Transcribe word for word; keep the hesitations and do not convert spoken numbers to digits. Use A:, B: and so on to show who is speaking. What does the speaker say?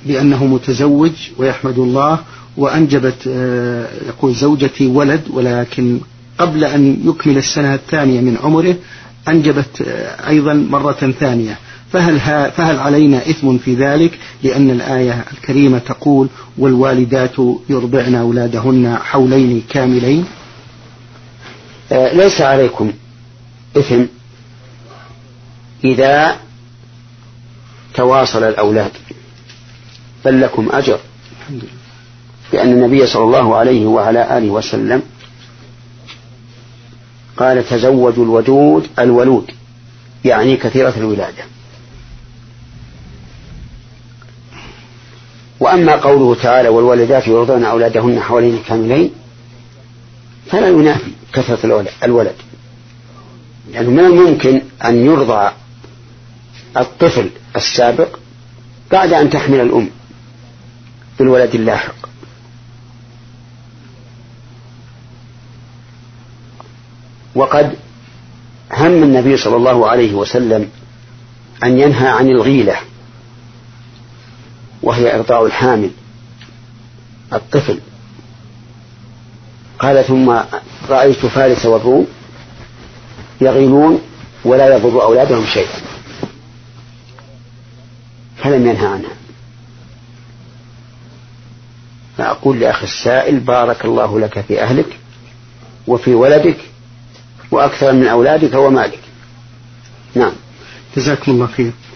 A: بأنه متزوج ويحمد الله وأنجبت يقول زوجتي ولد، ولكن قبل أن يكمل السنة الثانية من عمره أنجبت أيضا مرة ثانية، فهل, فهل علينا إثم في ذلك؟ لأن الآية الكريمة تقول والوالدات يرضعن أولادهن حولين كاملين.
B: ليس عليكم إثم إذا تواصل الأولاد، بل لكم أجر، لأن النبي صلى الله عليه وعلى آله وسلم قال تزوجوا الودود الولود، يعني كثيرة الولادة. وأما قوله تعالى والوالدات يرضعن أولادهن حوالين كاملين فلا ينافي كثرة الولد، لأنه من الممكن أن يرضع الطفل السابق بعد أن تحمل الأم بالولد اللاحق. وقد هم النبي صلى الله عليه وسلم أن ينهى عن الغيلة، وهي إرضاع الحامل الطفل. قال ثم رأيت فارس والروم يغيلون ولا يضر أولادهم شيئا، فلم ينهى عنها. فأقول لأخي السائل بارك الله لك في أهلك وفي ولدك وأكثر من أولادك ومالك. نعم،
A: جزاكم الله خير.